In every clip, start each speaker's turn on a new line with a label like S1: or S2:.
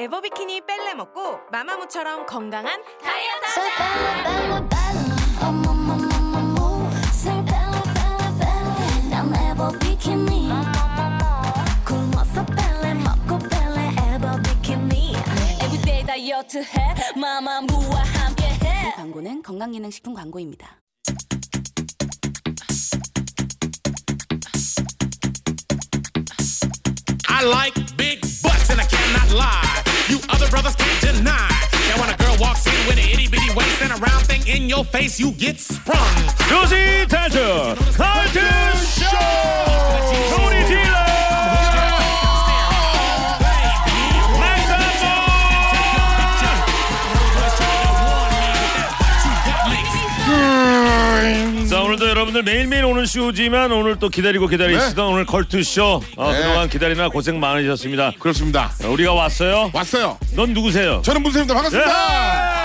S1: 에버비키니 뺄래 먹고 마마무처럼 건강한 다이어트
S2: 다이어트 해 마마무와 함께해. 이 광고는 건강기능식품 광고입니다.
S3: I like big butts and I cannot lie. You other brothers can't deny. Now when a girl walks in with an itty bitty waist and a round thing in your face, you get sprung.
S4: 조시 탈출 칼퇴쇼 소리 질러. 자, 오늘도 여러분들 매일매일 오는 쇼지만 오늘 또 기다리고 기다리시던 네. 오늘 걸투쇼 그동안 기다리나 고생 많으셨습니다.
S5: 그렇습니다.
S4: 우리가 왔어요. 넌 누구세요?
S5: 저는 문세입니다. 반갑습니다.
S4: 예.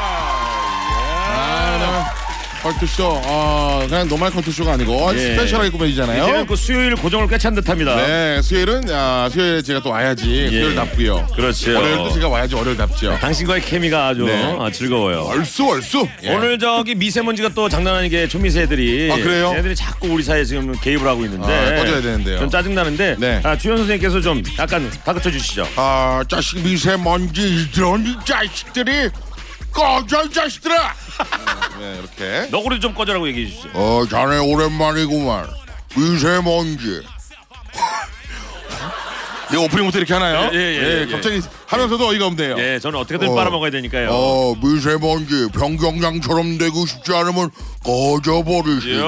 S5: 컬투쇼 그냥 노멀 컬투쇼가 아니고 스페셜하게 꾸며지잖아요.
S4: 이제는 그 수요일 고정을 꿰찬 듯합니다.
S5: 네, 수요일은 수요일에 제가 또 와야지 수요일답고요.
S4: 그렇죠.
S5: 월요일도 제가 와야지 월요일답죠.
S4: 당신과의 케미가 아주 즐거워요.
S5: 얼쑤.
S4: 오늘 저기 미세먼지가 또 장난 아니게 초미세들이
S5: 그래요?
S4: 얘들이 자꾸 우리 사이에 지금 개입을 하고 있는데
S5: 꺼져야 되는데요.
S4: 좀 짜증나는데 주연 선생님께서 좀 약간 다그쳐 주시죠.
S5: 자식 미세먼지 이런 이 자식들이 꺼져 이 자식들아. 네, 이렇게
S4: 너구리 좀 꺼져라고 얘기해 주시죠.
S5: 자네 오랜만이구만. 미세먼지. 네, 오프닝부터 이렇게 하나요?
S4: 예.
S5: 갑자기 하면서도 어이가 없네요.
S4: 예, 저는 어떻게든 빨아먹어야 되니까요.
S5: 미세먼지 평경장처럼 되고 싶지 않으면 꺼져버리시네.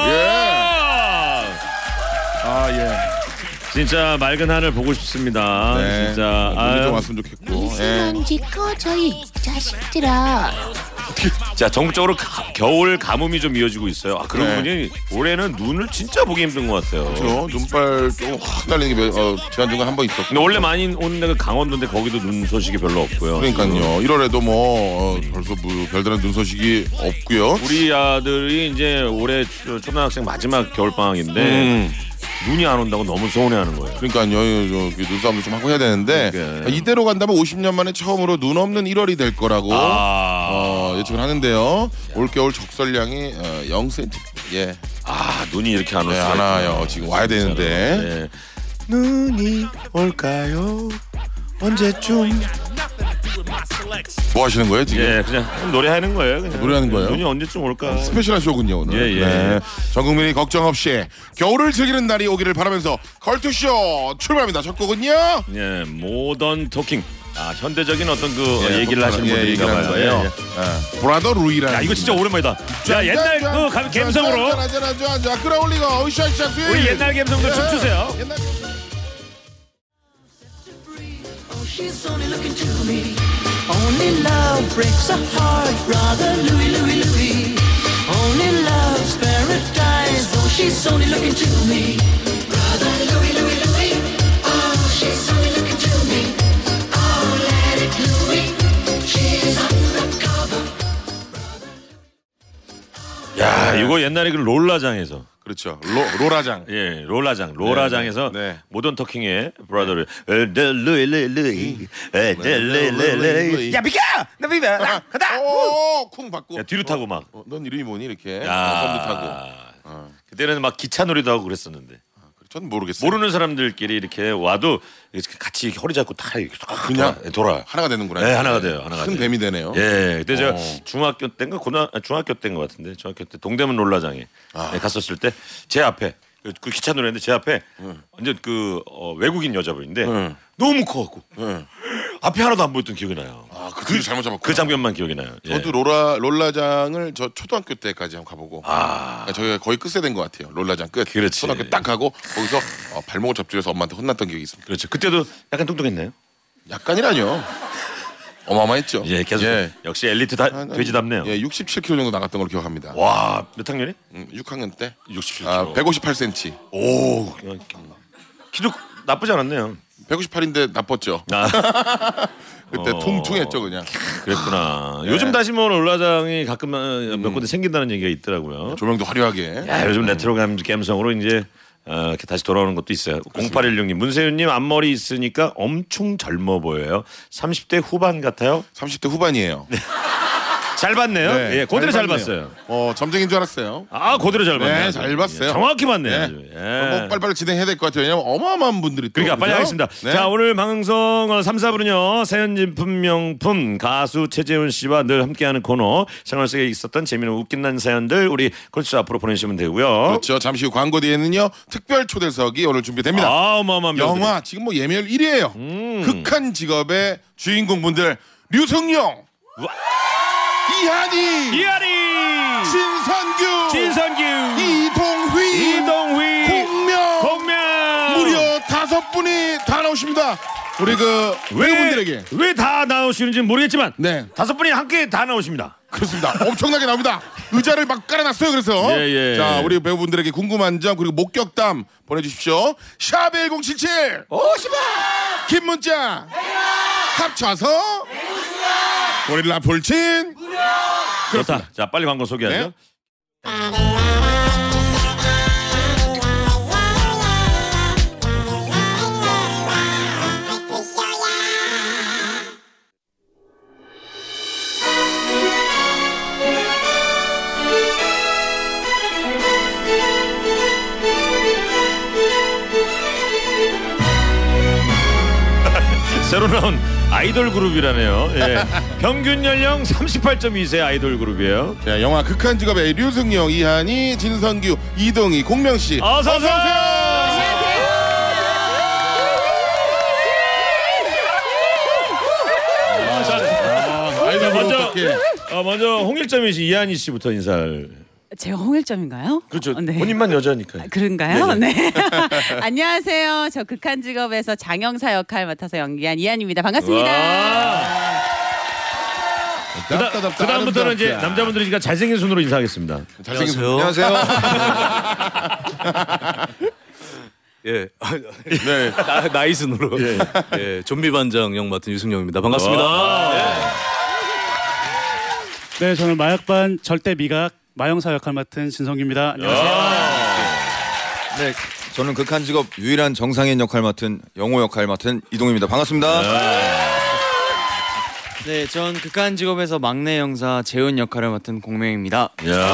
S4: 진짜 맑은 하늘 보고 싶습니다.
S5: 네.
S4: 진짜
S5: 눈이 좀 왔으면 좋겠고.
S6: 미세먼지 꺼져 이 자식들아.
S4: 자, 전국적으로 겨울 가뭄이 좀 이어지고 있어요. 그러고 보니 올해는 눈을 진짜 보기 힘든 것 같아요.
S5: 그렇죠. 눈발 좀 확 날리는 게 지난주가 한 번 있었고.
S4: 근데 원래 많이 오는 데가 강원도인데 거기도 눈 소식이 별로 없고요.
S5: 그러니까요. 1월에도 벌써 별다른 눈 소식이 없고요.
S4: 우리 아들이 이제 올해 초등학생 마지막 겨울방학인데 눈이 안 온다고 너무 서운해하는 거예요.
S5: 그러니까요. 눈싸움도 좀 하고 해야 되는데 이대로 간다면 50년 만에 처음으로 눈 없는 1월이 될 거라고 예측을 하는데요. 올겨울 적설량이 0cm. 예.
S4: 눈이 이렇게 안 오죠.
S5: 안 와요. 지금 와야 되는데.
S4: 눈이 올까요? 언제쯤?
S5: 뭐 하시는 거예요 지금?
S4: 예, 그냥 노래하는 거예요. 그냥.
S5: 노래하는 거예요?
S4: 눈이 언제쯤 올까?
S5: 스페셜한 쇼군요 오늘. 네. 전 국민이 걱정 없이 겨울을 즐기는 날이 오기를 바라면서 걸투쇼 출발합니다. 첫 곡은요.
S4: 예, 모던 토킹. 현대적인 어떤 얘기를 하시는 분들인가 봐요.
S5: 브라더 루이라는.
S4: 야, 이거 진짜 오랜만이다. 자, 옛날 감성으로.
S5: 자, 끌어올리고 으쌰으쌰.
S4: 우리 옛날 감성도 춤추세요.
S7: She's only looking to me. Only love breaks a heart, brother Louie, Louie, Louie. Only love's paradise. Oh, she's only looking to me. Brother Louie, Louie, Louie. Oh, she's only looking to me. Oh, let it Louie. She's undercover.
S4: 야, 이거 옛날에 그 롤라장에서.
S5: 그렇죠. 로라장.
S4: 예, 로라장에서 모던 토킹의 브라더를 야, 비켜! 나 비켜! 가다!
S5: 쿵 받고.
S4: 야, 뒤로 타고 막.
S5: 넌 이름이 뭐니 이렇게.
S4: 야,
S5: 타고.
S4: 그때는 막 기차 놀이도 하고 그랬었는데.
S5: 전 모르겠어요.
S4: 모르는 사람들끼리 이렇게 와도 같이 허리 잡고 다
S5: 그냥
S4: 돌아요.
S5: 하나가 되는구나.
S4: 네, 하나가 돼요.
S5: 큰 뱀이 되네요.
S4: 예, 그때 제가 중학교 때인가 중학교 때인 것 같은데 중학교 때 동대문 롤라장에 갔었을 때 제 앞에 그 기차 노래인데 제 앞에 완전 외국인 여자분인데 너무 커갖고 앞에 하나도 안 보였던 기억이 나요.
S5: 그 잘못 잡았고
S4: 그 장면만 기억이 나요.
S5: 저도 롤라장을 저 초등학교 때까지 한번 가보고 그러니까 저희가 거의 끝세대인 것 같아요. 롤라장 끝.
S4: 그렇지.
S5: 초등학교 딱 가고 거기서 발목을 접질러서 엄마한테 혼났던 기억이 있습니다.
S4: 그렇죠. 그때도 약간 뚱뚱했나요?
S5: 약간이라뇨. 어마어마했죠.
S4: 예, 계속 역시 엘리트 돼지답네요.
S5: 예, 67kg 정도 나갔던 걸 기억합니다.
S4: 와, 몇 학년이?
S5: 6학년 때
S4: 67kg.
S5: 158cm.
S4: 오, 키도 나쁘지 않았네요.
S5: 158인데 나빴죠. 그때 퉁퉁했죠 그냥.
S4: 그랬구나. 요즘 다시 뭐 롤라장이 가끔 몇 군데 생긴다는 얘기가 있더라고요.
S5: 조명도 화려하게.
S4: 야, 요즘 레트로 감성으로 이제 이렇게 다시 돌아오는 것도 있어요. 0816님 문세윤님 앞머리 있으니까 엄청 젊어 보여요. 30대 후반 같아요.
S5: 30대 후반이에요.
S4: 잘 봤네요.
S5: 네,
S4: 예, 그대로 잘
S5: 봤네요.
S4: 봤어요.
S5: 점쟁인 줄 알았어요.
S4: 아, 그대로 잘 봤네요.
S5: 네, 잘 봤어요.
S4: 예, 정확히 봤네요.
S5: 네.
S4: 아주. 예.
S5: 뭐 빨리빨리 진행해야 될 것 같아요. 왜냐면 어마어마한 분들이 또.
S4: 그러니까 빨리
S5: 그죠?
S4: 하겠습니다.
S5: 네.
S4: 자, 오늘 방송 3, 4부는요. 사연진품 명품 가수 최재훈 씨와 늘 함께하는 코너 생활 속에 있었던 재미있는 웃긴 사연들 우리 콜수 앞으로 보내주시면 되고요.
S5: 그렇죠. 잠시 후 광고 뒤에는요. 특별 초대석이 오늘 준비됩니다.
S4: 아, 어마어마한
S5: 영화 지금 뭐 예매율 1위예요. 극한 직업의 주인공분들 류승용, 이한이, 진선규, 이동휘, 공명 무려 5분이 다 나오십니다. 우리 그 외국분들에게
S4: 왜 다 나오시는지 모르겠지만
S5: 네
S4: 5분이 함께 다 나오십니다.
S5: 그렇습니다. 엄청나게 나옵니다. 의자를 막 깔아놨어요. 그래서
S4: 예.
S5: 자 우리 배우분들에게 궁금한 점 그리고 목격담 보내주십시오. 샵 1077 50원 긴 문자 합쳐서 고릴라 볼친
S4: 그렇다. 자, 빨리 광고 소개하죠.
S5: 네.
S4: 새로 나온 아이돌 그룹이라네요. 예. 평균 연령 38.2세 아이돌 그룹이에요.
S5: 자, 영화 극한 직업의 류승용, 이한이, 진선규, 이동희, 공명씨
S4: 어서 오세요.
S5: 아이돌
S4: 먼저 홍일점이 씨, 이한이 씨부터 인사를.
S8: 제가 홍일점인가요?
S4: 그렇죠.
S8: 네.
S4: 본인만 여자니까요.
S8: 그런가요? 네. 안녕하세요. 저 극한 직업에서 장영사 역할 맡아서 연기한 이한입니다. 반갑습니다.
S4: 그다음부터는 이제 남자분들이니까 잘생긴 순으로 인사하겠습니다.
S5: 잘생긴 분.
S9: 안녕하세요. 예,
S5: 네.
S9: 나이순으로 예, 좀비 반장 역 맡은 유승용입니다. 반갑습니다.
S10: 네, 저는 마약반 절대 미각 마영사 역할 맡은 진성규입니다. 안녕하세요.
S11: 네, 저는 극한 직업 유일한 정상인 역할 맡은 영호 역할 맡은 이동입니다. 반갑습니다.
S12: 네, 전 극한 직업에서 막내 형사 재훈 역할을 맡은 공명입니다.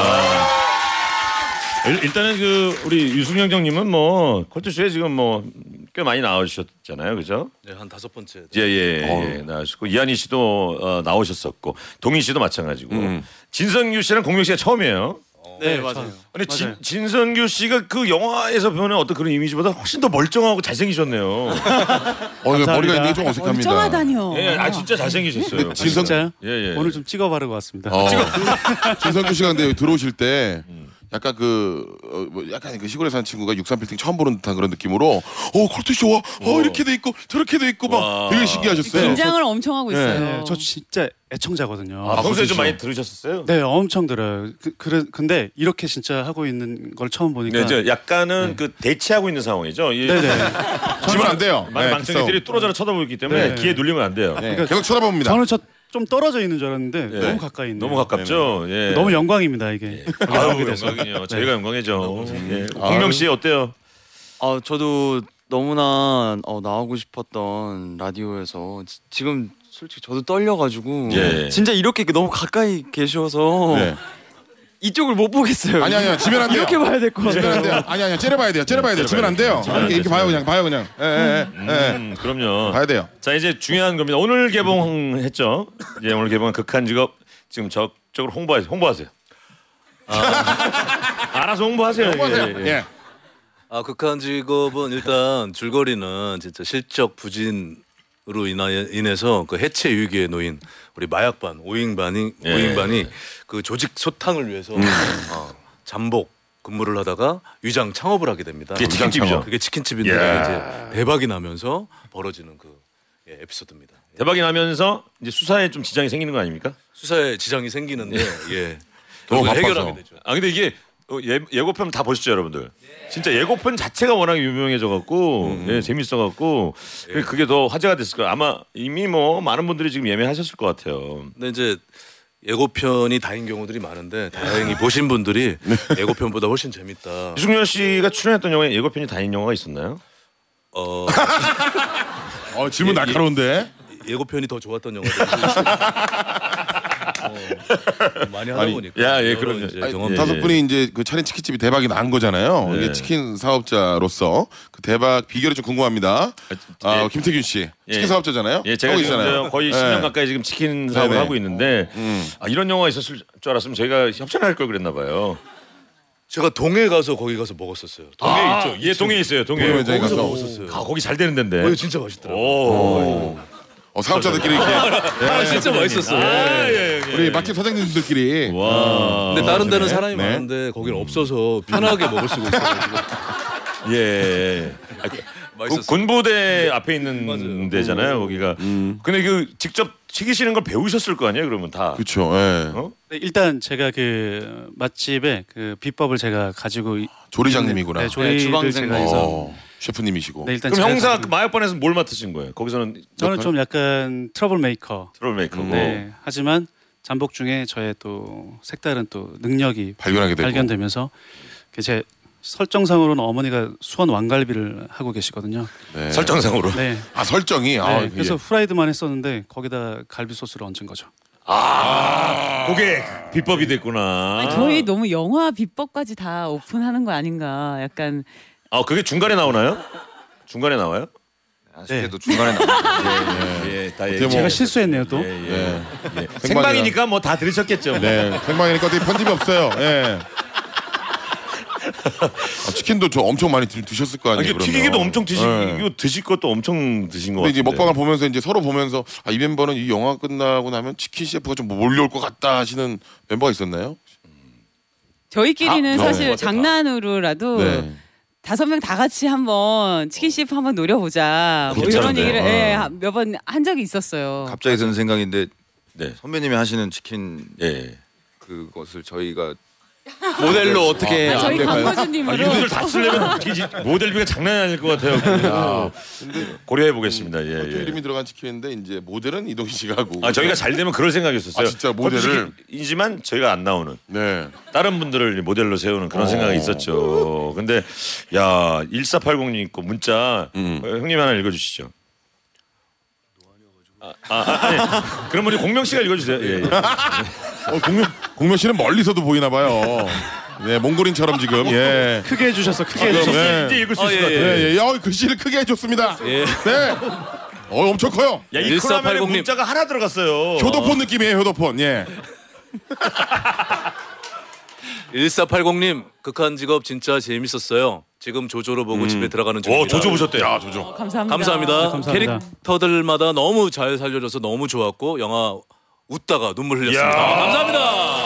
S4: 일단은 그 우리 유승영 형님은 뭐 컬투쇼에 지금 뭐 꽤 많이 나오셨잖아요, 그죠?
S9: 네, 한 5번째.
S4: 예, 나오셨고 이한희 씨도 나오셨었고 동희 씨도 마찬가지고 진선규 씨랑 공명 씨가 처음이에요.
S12: 네, 맞아요.
S4: 근데 진선규 씨가 그 영화에서 보는 어떤 그런 이미지보다 훨씬 더 멀쩡하고 잘생기셨네요.
S5: 머리가 있는 게 좀 어색합니다.
S8: 멀쩡하다뇨.
S4: 예, 진짜 잘생기셨어요.
S10: 진짜요?
S4: 예.
S10: 오늘 좀 찍어 바르고 왔습니다.
S5: 진선규 씨가 근데 여기 들어오실 때 약간 약간 그 시골에 사는 친구가 63빌딩 처음 보는 듯한 그런 느낌으로 컬투쇼 이렇게 돼 있고 저렇게 돼 있고 막 되게 신기하셨어요.
S8: 긴장을 엄청 하고 있어요.
S10: 네, 저 진짜 애청자거든요.
S4: 평소에 좀 많이 들으셨었어요?
S10: 네, 엄청 들어요. 근데 이렇게 진짜 하고 있는 걸 처음 보니까
S4: 네, 이제 약간은 그 대치하고 있는 상황이죠.
S10: 네네.
S5: 지면 안 돼요.
S4: 많은 망청이들이 뚫어져라 쳐다보고 있기 때문에 귀에 눌리면 안 돼요.
S5: 그러니까 계속 쳐다봅니다.
S10: 저는 좀 떨어져 있는 줄 알았는데 너무 가까이 있네요.
S4: 너무 가깝죠. 예.
S10: 너무 영광입니다 이게.
S4: 아유, 영광이요. 저희가 영광이죠. 공명 씨 어때요?
S12: 저도 너무나 나오고 싶었던 라디오에서 지금 솔직히 저도 떨려가지고 진짜 이렇게 너무 가까이 계셔서 이쪽을 못 보겠어요.
S5: 아니야, 지면 안 돼요.
S12: 이렇게 봐야 될 것 같아요.
S5: 지면 안 돼요. 아니야, 째려봐야 돼요. 지면 안 돼요. 이렇게 봐요, 그냥.
S4: 그럼요.
S5: 봐야 돼요.
S4: 자, 이제 중요한 겁니다. 오늘 개봉했죠. 이제 오늘 개봉한 극한 직업 지금 적극적으로 홍보하세요. 알아서 홍보하세요.
S5: 예.
S9: 극한 직업은 일단 줄거리는 진짜 실적 부진으로 인해서 그 해체 위기에 놓인 우리 마약반 5인반이 그 조직 소탕을 위해서 잠복 근무를 하다가 위장 창업을 하게 됩니다.
S4: 그게 치킨집이죠.
S9: 그게 치킨집인데 이제 대박이 나면서 벌어지는 그 에피소드입니다.
S4: 대박이 나면서 이제 수사에 좀 지장이 생기는 거 아닙니까?
S9: 수사에 지장이 생기는데
S5: 너무 바빠서
S9: 해결하게 되죠.
S4: 근데 이게 예고편 다 보셨죠, 여러분들? 진짜 예고편 자체가 워낙 유명해져갖고 재밌어갖고 그게 더 화제가 됐을 거예요. 아마 이미 뭐 많은 분들이 지금 예매하셨을 것 같아요.
S9: 근데 이제 예고편이 다인 경우들이 많은데 다행히 보신 분들이 예고편보다 훨씬 재밌다.
S4: 이승열 씨가 출연했던 영화에 예고편이 다인 영화가 있었나요?
S5: 질문 날카로운데.
S9: 예고편이 더 좋았던 영화들 많이 하다 보니까.
S4: 야, 예, 그럼요.
S5: 다섯 분이 이제 그 차린 치킨집이 대박이 난 거잖아요. 이게 치킨 사업자로서 그 대박 비결이 좀 궁금합니다. 김태균 씨 치킨 사업자잖아요.
S4: 예, 제가 지금 거의 10년 가까이 지금 치킨 사업을 하고 있는데 이런 영화가 있었을 줄 알았으면 저희가 협찬할 걸 그랬나 봐요.
S9: 제가 동해 가서 거기 가서 먹었었어요. 동해 있죠?
S4: 예, 동해 있어요. 동해
S9: 거기서 먹었었어요.
S4: 거기 잘 되는 데인데.
S9: 진짜 맛있더라고요.
S5: 사업자들끼리 이렇게
S9: 진짜 맛있었어요.
S5: 우리 맛집 사장님들끼리.
S9: 근데 다른 데는 사람이 많은데 거기는 없어서 편하게 먹을 수가 있어가지고.
S4: 예. 군부대 앞에 있는 데잖아요, 거기가. 근데 그 직접 튀기시는 걸 배우셨을 거 아니에요, 그러면 다.
S5: 그렇죠. 예.
S10: 네, 일단 제가 그 맛집의 그 비법을 제가 가지고
S5: 조리장님이구나.
S10: 네, 조리를 제가 해서
S5: 셰프님이시고.
S10: 네, 일단
S4: 그럼 형사 그 마약반에서 뭘 맡으신 거예요? 거기서는
S10: 저는 좀 약간 트러블 메이커고. 네. 하지만 잠복 중에 저의 또 색다른 또 능력이 발견되면서 제 설정상으로는 어머니가 수원 왕갈비를 하고 계시거든요.
S5: 네.
S4: 설정상으로.
S5: 네. 설정이.
S10: 네, 그래서 후라이드만 했었는데 거기다 갈비 소스를 얹은 거죠.
S4: 그게 비법이 됐구나.
S8: 아니, 저희 너무 영화 비법까지 다 오픈하는 거 아닌가? 약간.
S4: 그게 중간에 나오나요? 중간에 나와요?
S11: 아쉽게도 중간에 나와요.
S10: 제가 실수했네요 또.
S4: 생방이니까 뭐 다 들으셨겠죠.
S5: 네, 생방이니까 어떻게 편집이 없어요. 예. 치킨도 저 엄청 많이 드셨을 거 아니에요.
S4: 튀기기도 엄청 드시고 드실 것도 엄청 드신 거 같아요.
S5: 이제 먹방을 보면서 이제 서로 보면서 이 멤버는 이 영화 끝나고 나면 치킨 셰프가 좀 몰려올 것 같다 하시는 멤버가 있었나요?
S8: 저희끼리는 사실 장난으로라도 5명 다 같이 한번 치킨 셰프 한번 노려보자. 뭐 이런 얘기를 몇 번 한 적이 있었어요.
S11: 갑자기 드는 생각인데 선배님이 하시는 치킨 그것을 저희가
S12: 모델로 어떻게
S8: 저희 광고주님으로
S4: 이분들 다 쓰려면 모델비가 장난이 아닐 것 같아요. 고려해 보겠습니다.
S5: 이름이 들어간 치킨인데 이제 모델은 이동희 씨가 하고.
S4: 저희가 잘 되면 그럴 생각이었었어요.
S5: 진짜 모델을
S4: 이지만 저희가 안 나오는. 다른 분들을 모델로 세우는 그런 생각이 있었죠. 근데 1480님 있고 문자 형님 하나 읽어주시죠. 그럼 우리 공명 씨가 읽어주세요.
S5: 공명 씨는 멀리서도 보이나 봐요. 네, 몽골인처럼 지금.
S10: 크게 해주셔서 크게 해주셨어요.
S4: 이제 읽을 수 있을 것 같아요.
S5: 글씨를 크게 해줬습니다. 네. 엄청 커요.
S4: 이 코너에 문자가 하나 들어갔어요.
S5: 효도폰 느낌이에요, 효도폰.
S9: 1480님 극한 직업 진짜 재밌었어요. 지금 조조로 보고 집에 들어가는 중입니다.
S4: 조조 보셨대요.
S5: 조조.
S9: 감사합니다. 캐릭터들마다 너무 잘 살려줘서 너무 좋았고 영화 웃다가 눈물 흘렸습니다. 감사합니다.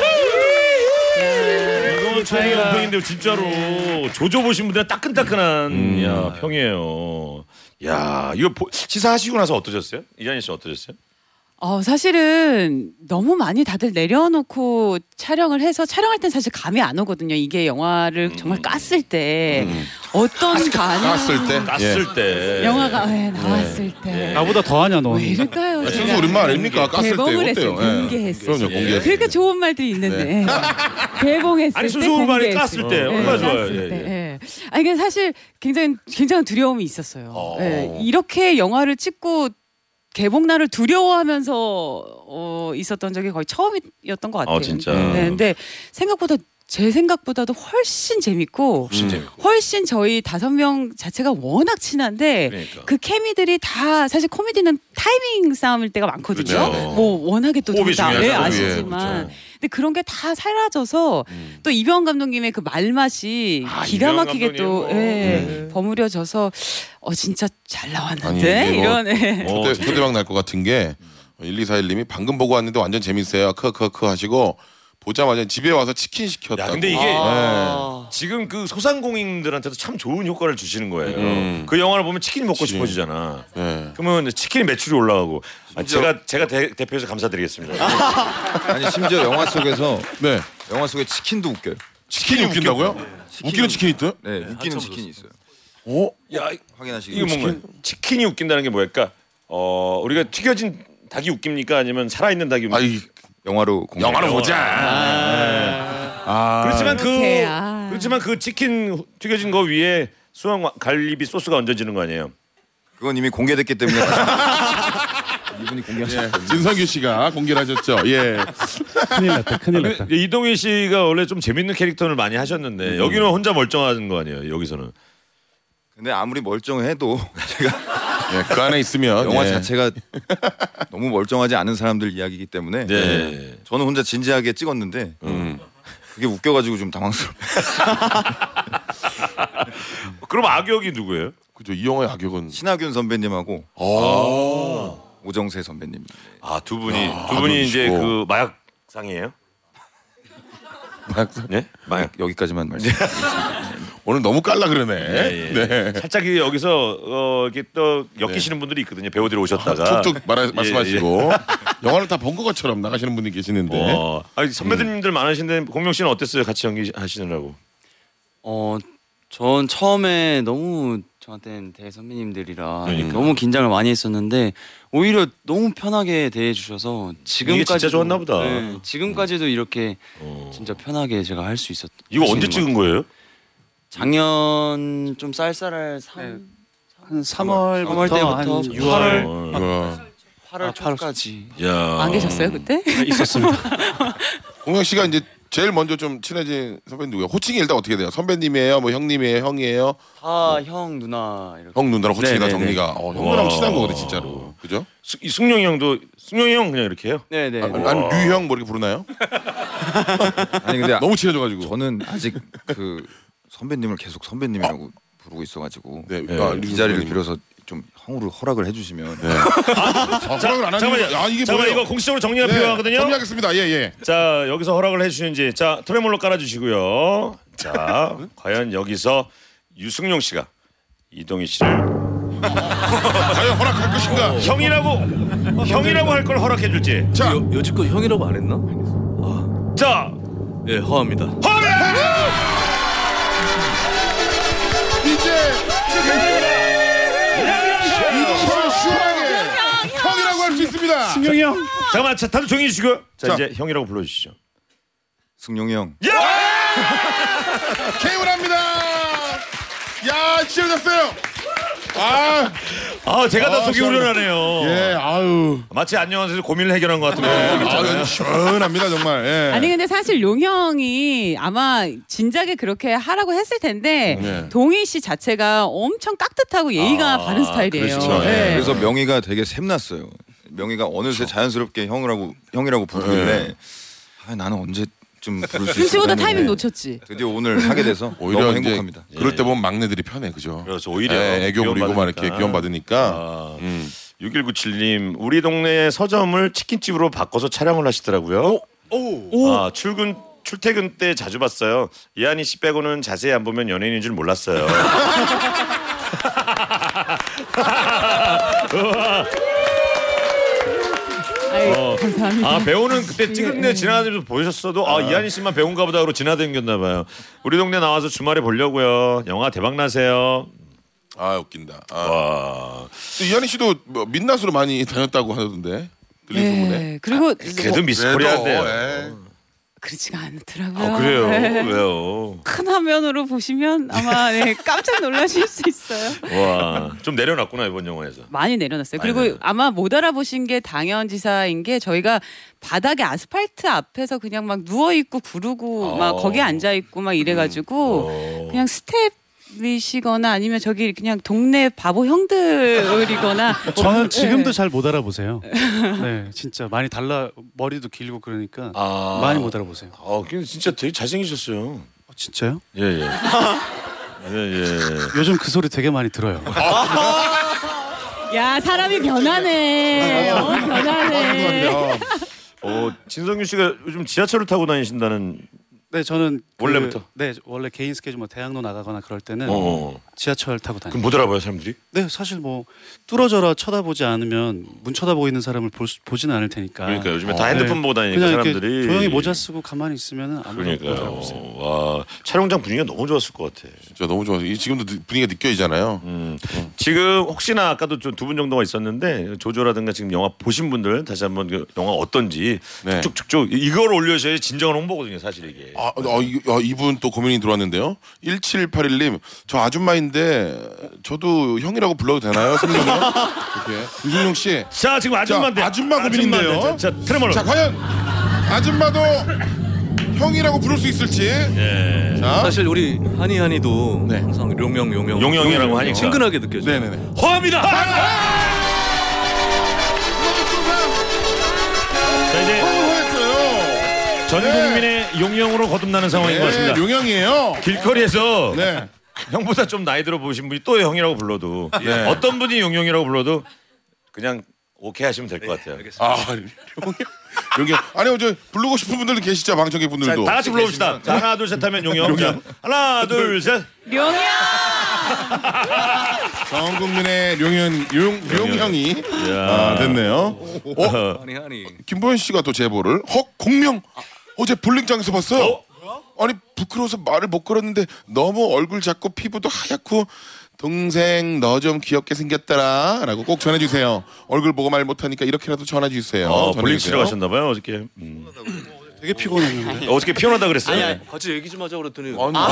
S4: 이건 최악의 평인데 진짜로 조조 보신 분들은 따끈따끈한 평이에요. 이거 시사하시고 나서 어떠셨어요? 이한희 씨 어떠셨어요?
S8: 사실은 너무 많이 다들 내려놓고 촬영을 해서 촬영할 땐 사실 감이 안 오거든요. 이게 영화를 정말 깠을 때 어떤 반응
S4: 깠을 때
S8: 영화가 나왔을 때
S10: 나보다 더하냐 너.
S8: 왜 이럴까요?
S5: 순수 우리말 아닙니까? 깠을 때
S8: 개봉을 했어요.
S5: 어때요?
S8: 공개했어요.
S5: 그럼요, 공개했어요.
S8: 그러니까 좋은 말들이 있는데 개봉했을 때
S4: 순수 우리말이 깠을 때 얼마나 좋아요.
S8: 이게 사실 굉장한 두려움이 있었어요. 이렇게 영화를 찍고 개봉날을 두려워하면서 있었던 적이 거의 처음이었던 것 같아요.
S4: 진짜.
S8: 근데 제 생각보다도 훨씬 재밌고 훨씬 저희 5명 자체가 워낙 친한데 그 케미들이 다 사실 코미디는 타이밍 싸움일 때가 많거든요.
S4: 그렇죠.
S8: 뭐 워낙에 또
S4: 호흡이
S8: 다
S4: 중요하죠.
S8: 아시지만 근데 그런 게 다 사라져서 또 이병헌 감독님의 그 말맛이 기가 막히게 또 버무려져서 진짜 잘 나왔는데 이런
S5: 초대박 날 것 같은 게 1241님이 방금 보고 왔는데 완전 재밌어요. 크크크 하시고 보자마자 집에 와서 치킨 시켰다고.
S4: 근데 이게 지금 그 소상공인들한테도 참 좋은 효과를 주시는 거예요. 그 영화를 보면 치킨이 먹고 싶어지잖아. 그러면 치킨의 매출이 올라가고. 제가 대표해서 감사드리겠습니다.
S11: 아니 심지어 영화 속에서 영화 속에 치킨도 웃겨요.
S5: 치킨이 웃긴다고요? 웃기는 치킨이 있어요?
S11: 네, 웃기는 치킨이 있어요. 확인하시기.
S4: 이게 뭔가 치킨이 웃긴다는 게 뭐랄까? 우리가 튀겨진 닭이 웃깁니까? 아니면 살아있는 닭이 웃깁니까?
S11: 영화로
S5: 보자.
S4: 그렇지만 그 치킨 튀겨진 거 위에 수원 갈비비 소스가 얹어지는 거 아니에요?
S11: 그건 이미 공개됐기 때문에 이분이 공개하셨죠.
S5: 진성규 씨가 공개를 하셨죠. 예.
S10: 큰일 났다.
S4: 이동희 씨가 원래 좀 재밌는 캐릭터를 많이 하셨는데 여기는 혼자 멀쩡한 거 아니에요? 여기서는.
S11: 근데 아무리 멀쩡해도 제가
S5: 그 안에 있으면
S11: 영화 자체가 너무 멀쩡하지 않은 사람들 이야기이기 때문에 저는 혼자 진지하게 찍었는데 그게 웃겨가지고 좀 당황스러워요.
S4: 그럼 악역이 누구예요?
S5: 그죠. 이 영화의 악역은
S11: 신하균 선배님하고 오정세 선배님.
S4: 두 분이 이제 그 마약상이에요?
S5: 마약상?
S11: 네? 마약 여기까지만 말씀드리겠습니다.
S5: 오늘 너무 깔라 그러네.
S4: 네. 살짝 여기서 이렇게 또 엮이시는 분들이 있거든요. 배우들이 오셨다가
S5: 툭툭 말씀하시고 영화를 다 본 것처럼 나가시는 분이 계시는데.
S4: 아니, 선배님들 많으신데 공명 씨는 어땠어요? 같이 연기하시느라고?
S12: 전 처음에 너무 저한테는 대선배님들이라
S4: 그러니까.
S12: 너무 긴장을 많이 했었는데 오히려 너무 편하게 대해주셔서 지금까지
S4: 진짜 좋았나 보다.
S12: 네, 지금까지도 이렇게 진짜 편하게 제가 할 수 있었.
S4: 이거 언제 찍은 거예요?
S12: 작년 좀 쌀쌀할
S10: 한 3월
S12: 때부터
S10: 한
S12: 8월 초까지.
S8: 안 계셨어요 그때?
S10: 있었습니다.
S5: 공명 씨가 이제 제일 먼저 좀 친해진 선배님 누구예요? 호칭이 일단 어떻게 돼요? 선배님이에요? 뭐 형님이에요? 형이에요?
S12: 다 형 누나 이렇게.
S5: 형 누나랑 호칭이 다
S12: 네네네.
S5: 정리가. 형 누나랑 친한 거거든 진짜로. 그죠?
S4: 승용이 형도 승용이 형 그냥 이렇게 해요?
S12: 네네.
S5: 아니 류형 뭐 이렇게 부르나요?
S11: 아니 근데
S5: 너무 친해져가지고.
S11: 저는 아직 그 선배님을 계속 선배님이라고 부르고 있어가지고
S5: 네.
S11: 이 자리를 빌어서 좀 형으로 허락을 해주시면.
S5: 허락을 안 하는 이게
S4: 잠깐만
S5: 뭐예요?
S4: 이거 공식적으로 정리가 필요하거든요.
S5: 정리하겠습니다. 예.
S4: 자 여기서 허락을 해주시는지 자 트레몰로 깔아주시고요. 자 과연 여기서 유승용 씨가 이동희 씨를
S5: 과연 허락할 것인가?
S4: 형이라고 할 걸 허락해줄지.
S5: 자
S9: 여지껏 형이라고 안 했나?
S4: 자
S9: 예, 허합니다.
S5: 이제 이동철 시원하게 형이라고 할 수 있습니다.
S10: 승용이 형.
S4: 잠깐만 다들 조용히 해주시고요. 자
S5: 자.
S4: 이제 형이라고 불러주시죠.
S11: 승용이 형.
S5: 개운합니다. 야 치워졌어요.
S4: 제가 다 속이 후련하네요.
S5: 예, 아유.
S4: 마치 안녕하세요 고민을 해결한 것 같은 느낌 있잖아요.
S5: 시원합니다 정말. 예.
S8: 아니 근데 사실 용형이 아마 진작에 그렇게 하라고 했을 텐데
S5: 네.
S8: 동희 씨 자체가 엄청 깍듯하고 예의가 바른 스타일이에요.
S4: 그렇죠.
S8: 네.
S11: 그래서 명희가 되게 샘났어요. 명희가 어느새 자연스럽게 형이라고 부르길래 나는 언제쯤 부를 수
S8: 눈치보다
S11: 있을까
S8: 타이밍
S11: 했는데
S8: 놓쳤지.
S11: 드디어 오늘 하게 돼서
S5: 오히려
S11: 너무
S5: 이제
S11: 행복합니다.
S5: 그럴 때 보면 막내들이 편해, 그죠?
S4: 그래서 오히려
S5: 애교 부리고 막 이렇게
S4: 귀여움
S5: 귀염 받으니까.
S4: 6197님 우리 동네 서점을 치킨집으로 바꿔서 촬영을 하시더라고요. 출퇴근 때 자주 봤어요. 이한희 씨 빼고는 자세히 안 보면 연예인인 줄 몰랐어요.
S8: 감사합니다.
S4: 배우는 그때 찍은데 지나다니면서 보셨어도 이한희 씨만 배우인가 보다 그러고 지나다녔나 봐요. 우리 동네 나와서 주말에 보려고요. 영화 대박 나세요.
S5: 웃긴다. 또 이한희 씨도 뭐 민낯으로 많이 다녔다고 하던데. 들린 소문에.
S8: 그리고
S4: 그래도 미스 코리아인데요.
S8: 그렇지가 않더라고요.
S4: 그래요?
S8: 네.
S4: 왜요?
S8: 큰 화면으로 보시면 아마 깜짝 놀라실 수 있어요.
S4: 와, 좀 내려놨구나 이번 영화에서.
S8: 많이 내려놨어요. 그리고 아마 못 알아보신 게 당연지사인 게 저희가 바닥에 아스팔트 앞에서 그냥 막 누워 있고 구르고 막 거기에 앉아 있고 막 이래가지고 그냥 스텝이시거나 아니면 저기 그냥 동네 바보 형들이거나.
S10: 저는 지금도 잘 못 알아보세요. 네, 진짜 많이 머리도 길고 그러니까 많이 못 알아보세요.
S4: 근데 진짜 되게 잘생기셨어요.
S10: 진짜요?
S4: 예.
S10: 요즘 그 소리 되게 많이 들어요.
S8: 야 사람이 변하네. 변하네.
S4: 진성규 씨가 요즘 지하철을 타고 다니신다는
S10: 네, 저는
S4: 원래부터?
S10: 네, 원래 개인 스케줄 뭐 대학로 나가거나 그럴 때는 지하철 타고 다니고.
S4: 그럼 못 알아봐요, 사람들이?
S10: 네, 사실 뭐 뚫어져라 쳐다보지 않으면 문 쳐다보고 있는 사람을 보지는 않을 테니까.
S4: 그러니까 요즘에 다 핸드폰 보고 다니니까
S10: 그냥
S4: 사람들이
S10: 조용히 모자 쓰고 가만히 있으면 아무도
S4: 그러니까요. 와, 촬영장 분위기가 너무 좋았을 것 같아.
S5: 진짜 너무 좋아. 지금도 분위기가 느껴지잖아요.
S4: 지금 혹시나 아까도 좀 두 분 정도가 있었는데 조조라든가 지금 영화 보신 분들 다시 한번 그 영화 어떤지 쭉쭉쭉 이걸 올려줘야 진정한 홍보거든요, 사실 이게.
S5: 이분 또 고민이 들어왔는데요. 1781님, 저 아줌마인데 저도 형이라고 불러도 되나요? 승용이요? 이렇게. 유승용 씨.
S4: 자, 지금 아줌마인데.
S5: 아줌마 고민인데요.
S4: 자, 트레모로.
S5: 자, 과연 아줌마도 형이라고 부를 수 있을지. 자.
S9: 사실 우리 한이도 항상
S4: 용영이라고 하니까
S9: 친근하게 느껴져요.
S5: 네네네.
S4: 허합니다. 자, 이제 전 국민의 용영으로 거듭나는 상황인 것 같습니다.
S5: 용영이에요.
S4: 길거리에서 형보다 좀 나이 들어 보신 분이 또 형이라고 불러도 어떤 분이 용영이라고 불러도 그냥 오케이 하시면 될 것 같아요.
S5: 용영. 아니요, 저 부르고 싶은 분들도 계시죠, 방청객 분들도.
S4: 자, 다 같이 불러봅시다. 자, 하나 둘 셋 하면 용영. 자, 하나 둘 셋.
S8: 용영.
S5: 전 국민의 용형이 됐네요. 김보현 씨가 또 제보를. 공명 어제 볼링장에서 봤어요. 아니 부끄러워서 말을 못 걸었는데 너무 얼굴 작고 피부도 하얗고 동생 너 좀 귀엽게 생겼더라라고 꼭 전해주세요. 얼굴 보고 말 못하니까 이렇게라도 전해주세요.
S4: 볼링 치러 가셨나봐요 어저께.
S10: 되게 피곤했는데.
S4: 어저께 피곤하다 그랬어요.
S9: 아니, 같이 얘기 좀 하자 그랬더니.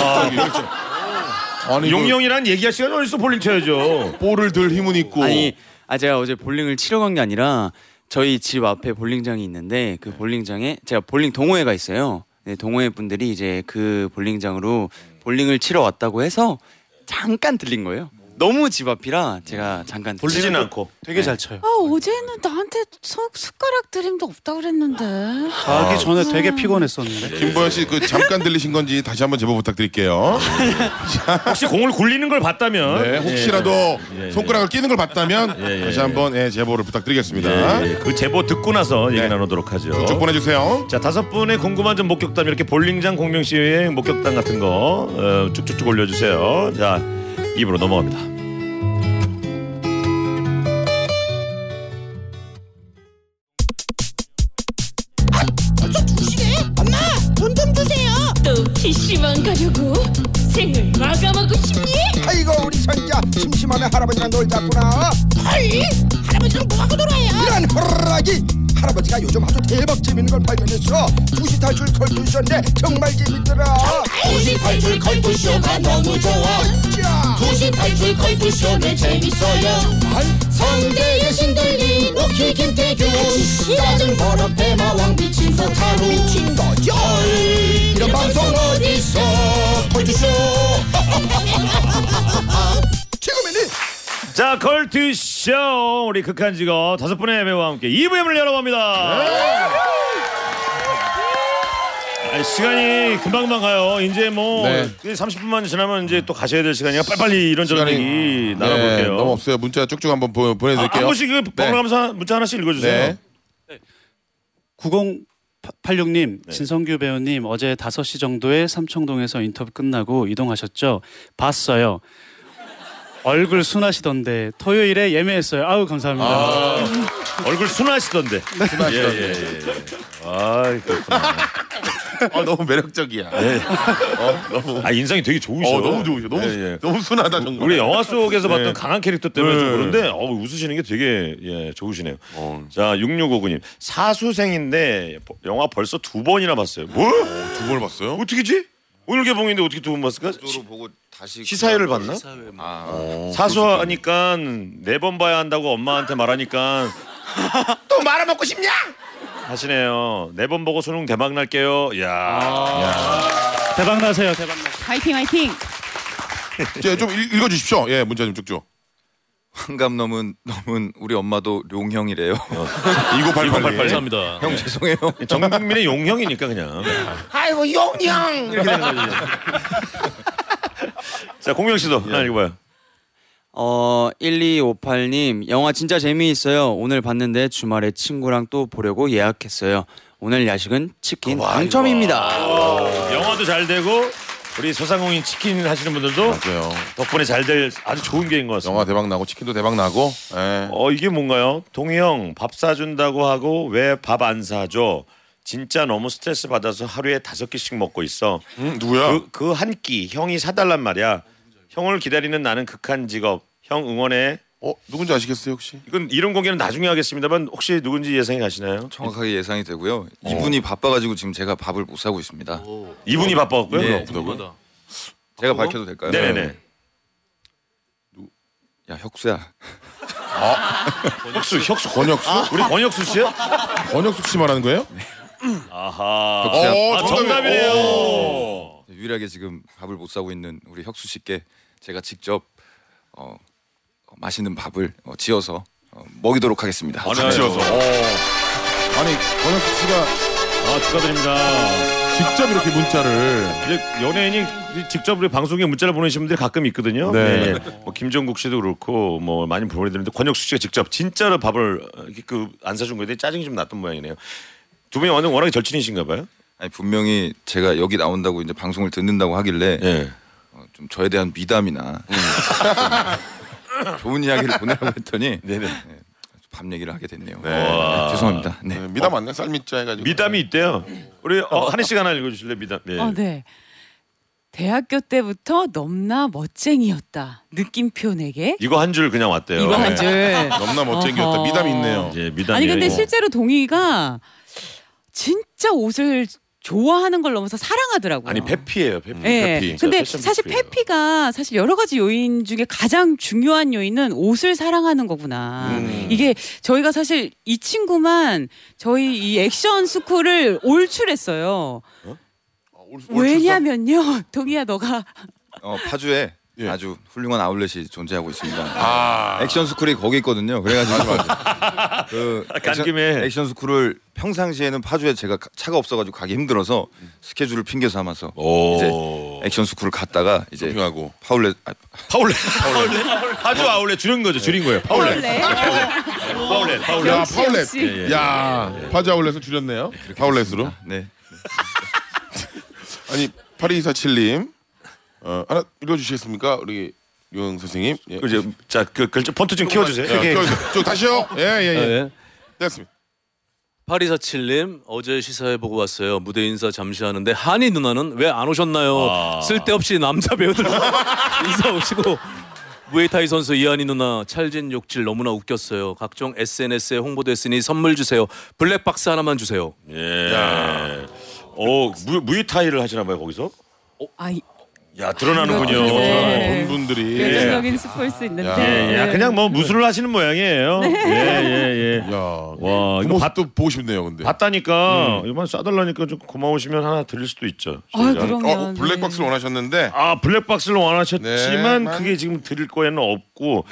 S5: 아니
S4: 용영이란 얘기할 시간이 어딨어. 볼링 쳐야죠.
S5: 볼을 들 힘은 있고.
S12: 제가 어제 볼링을 치러 간 게 아니라 저희 집 앞에 볼링장이 있는데 그 볼링장에 제가 볼링 동호회가 있어요. 네, 동호회 분들이 이제 그 볼링장으로 볼링을 치러 왔다고 해서 잠깐 들린 거예요. 너무 집 앞이라 제가 잠깐
S4: 돌리지는 않고
S10: 되게 잘 쳐요.
S8: 어제는 나한테 숟가락 드림도 없다 그랬는데.
S10: 가기 전에 되게 피곤했었는데.
S5: 김보현 씨 그 잠깐 들리신 건지 다시 한번 제보 부탁드릴게요.
S4: 혹시 공을 굴리는 걸 봤다면
S5: 혹시라도 손가락을 끼는 걸 봤다면 다시 한번 제보를 부탁드리겠습니다.
S4: 그 제보 듣고 나서 얘기 나누도록 하죠.
S5: 쭉 보내주세요.
S4: 자, 5분의 궁금한 점 목격담 이렇게 볼링장 공명시의 목격담 같은 거 쭉쭉쭉 올려주세요. 자, 입으로 넘어갑니다.
S13: 엄마 돈 좀 주세요. 또 PC방 가려고? 생을 마감하고 싶니?
S14: 아이고 우리 손자 심심하면 할아버지랑 놀자꾸나.
S13: 헐 할아버지랑 뭐하고 놀아요?
S14: 이런 허락이 할아버지가 요즘 아주 대박 재밌는 걸 발견했어. 2시 탈출 컬투쇼인데 정말 재밌더라.
S13: 2시 탈출 컬투쇼가 너무 좋아. 2시 탈출 컬투쇼는 재밌어요. 성대의 신들린 오키 김태균 짜증 버럭 대마왕 미친 소타루
S14: 미친 거죠.
S13: 이런 방송 어딨어. 컬투쇼
S14: 최고맨이.
S4: 자, 컬투쇼 우리 극한 직업 5분의 배우와 함께 2부의 문을 열어봅니다. 시간이 금방금방 가요. 이제 뭐 30분만 지나면 이제 또 가셔야 될 시간이야. 빨리빨리 이런저런 얘기 나눠볼게요.
S5: 너무 없어요. 문자 쭉쭉 한번 보내드릴게요.
S4: 한 번씩 번갈아가면서 문자 하나씩 읽어주세요.
S10: 9086님, 진성규 배우님 어제 5시 정도에 삼청동에서 인터뷰 끝나고 이동하셨죠? 봤어요. 얼굴 순하시던데 토요일에 예매했어요. 아우 감사합니다.
S4: 얼굴 순하시던데.
S5: 순하시던데.
S4: 그렇구나.
S5: 너무 매력적이야.
S4: 너무. 인상이 되게 좋으셔.
S5: 너무 좋으셔. 너무 순하다 정말.
S4: 우리 영화 속에서 봤던 강한 캐릭터 때문에 좀 그런데 웃으시는 게 되게 좋으시네요. 자, 6659님 사수생인데 영화 벌써 2번이나 봤어요. 뭐?
S5: 2번 봤어요?
S4: 어떻게지? 오늘 개봉인데 어떻게 2번 봤을까?
S11: 보고 다시
S4: 시사회를 봤나? 사수하니까 4번 봐야 한다고 엄마한테 말하니까
S14: 또 말아먹고 싶냐?
S4: 하시네요. 4번 보고 수능 대박 날게요. 야.
S10: 대박 나세요. 대박 나세요.
S8: 화이팅 화이팅.
S5: 좀 읽어주십시오. 문자 좀 쭉쭉.
S11: 환갑 넘은 우리 엄마도 용형이래요.
S5: 2988.
S9: 감사합니다.
S11: 형 죄송해요.
S4: 전 국민의 용형이니까 그냥.
S14: 아이고 용형
S4: 이렇게 되는 거지. 자, 공명 씨도 하나 읽어봐요.
S12: 1258님 영화 진짜 재미있어요. 오늘 봤는데 주말에 친구랑 또 보려고 예약했어요. 오늘 야식은 치킨 당첨입니다.
S4: 영화 영화도 잘 되고 우리 소상공인 치킨 하시는 분들도
S5: 맞아요.
S4: 덕분에 잘 될 아주 좋은 계획인 것 같습니다.
S5: 영화 대박 나고 치킨도 대박 나고. 예.
S4: 이게 뭔가요? 동희 형 밥 사준다고 하고 왜 밥 안 사줘? 진짜 너무 스트레스 받아서 하루에 5끼씩 먹고 있어.
S5: 누구야?
S4: 그 한 끼 형이 사달란 말이야. 형을 기다리는 나는 극한 직업. 형 응원해.
S5: 누군지 아시겠어요 혹시?
S4: 이건 이름 공개는 나중에 하겠습니다만 혹시 누군지 예상이 가시나요?
S11: 정확하게 예상이 되고요. 이분이 바빠가지고 지금 제가 밥을 못 사고 있습니다.
S4: 이분이 바빠갖고요?
S11: 네.
S4: 바쁘다고요?
S11: 제가 밝혀도 될까요?
S4: 네네.
S11: 야 혁수야.
S4: 혁수
S5: 권혁수?
S4: 우리 권혁수 씨요?
S5: 권혁수 씨 말하는 거예요?
S4: 아하.
S11: 혁수야.
S4: 정답이네요.
S11: 유일하게 지금 밥을 못 사고 있는 우리 혁수 씨께 제가 직접 맛있는 밥을 지어서 먹이도록 하겠습니다.
S5: 지어서. 아니 권혁수 씨가
S4: 축하드립니다.
S5: 직접 이렇게 문자를
S4: 이제 연예인이 직접 우리 방송에 문자를 보내시는 분들이 가끔 있거든요.
S5: 네.
S4: 뭐 김종국 씨도 그렇고 뭐 많이 보내드리는데 권혁수 씨가 직접 진짜로 밥을 안 사준 거에 대해 짜증이 좀 났던 모양이네요. 두 분이 워낙에 절친이신가 봐요.
S11: 아니 분명히 제가 여기 나온다고 이제 방송을 듣는다고 하길래 좀 저에 대한 미담이나 좀 좋은 이야기를 보내라고 했더니 밥 얘기를 하게 됐네요. 죄송합니다. 네.
S5: 미담 맞나? 쌀미자 해가지고.
S4: 미담이 있대요. 우리 한혜 씨가 하나 읽어주실래요? 미담. 네.
S8: 네. 대학교 때부터 넘나 멋쟁이였다. 느낌표 내게.
S4: 이거 한 줄 그냥 왔대요.
S8: 이거 한 줄.
S5: 넘나 멋쟁이였다. 미담이 있네요.
S4: 미담이.
S8: 아니 근데 실제로 동희가 진짜 옷을 좋아하는 걸 넘어서 사랑하더라고요.
S4: 아니 페피예요. 페피.
S8: 네.
S4: 페피.
S8: 근데 사실 페피가 사실 여러 가지 요인 중에 가장 중요한 요인은 옷을 사랑하는 거구나. 이게 저희가 사실 이 친구만 저희 이 액션 스쿨을 올출했어요. 왜냐면요, 동희야 너가
S11: 파주에 아주 훌륭한 아울렛이 존재하고 있습니다. 액션 스쿨이 거기 있거든요. 그래가지고 액션 스쿨을 평상시에는 파주에 제가 차가 없어가지고 가기 힘들어서 스케줄을 핑계 삼아서 이제 액션 스쿨을 갔다가 이제 파울렛
S4: 파주 아울렛 줄인 거죠. 줄인 거예요. 파울렛.
S5: 야 파울렛. 야 파주 아울렛을 줄였네요. 파울렛으로.
S11: 네.
S5: 아니 8247님 하나 읽어주시겠습니까? 우리 유영 선생님. 예.
S4: 자, 글자 폰트 좀 키워주세요.
S5: 좀 다시요. 예. 됐습니다.
S9: 8247님 어제 시사회 보고 왔어요. 무대 인사 잠시 하는데 한이 누나는 왜 안 오셨나요? 쓸데없이 남자 배우들 인사 오시고 무에타이 선수 이한이 누나 찰진 욕질 너무나 웃겼어요. 각종 SNS에 홍보됐으니 선물 주세요. 블랙박스 하나만 주세요.
S4: 예. 무에타이를 하시나 봐요 거기서? 야 드러나는군요.
S5: 본 분들이
S8: 열정적인 스포일 수 있는데.
S4: 그냥 뭐 무술을 하시는 모양이에요.
S5: 야,
S4: 와
S5: 이거 또 보고 싶네요. 근데
S4: 봤다니까 이번 싸달라니까 좀 고마우시면 하나 드릴 수도 있죠.
S8: 그러면
S5: 블랙박스를 원하셨는데
S4: 블랙박스를 원하셨지만 그게 지금 드릴 거에는 없고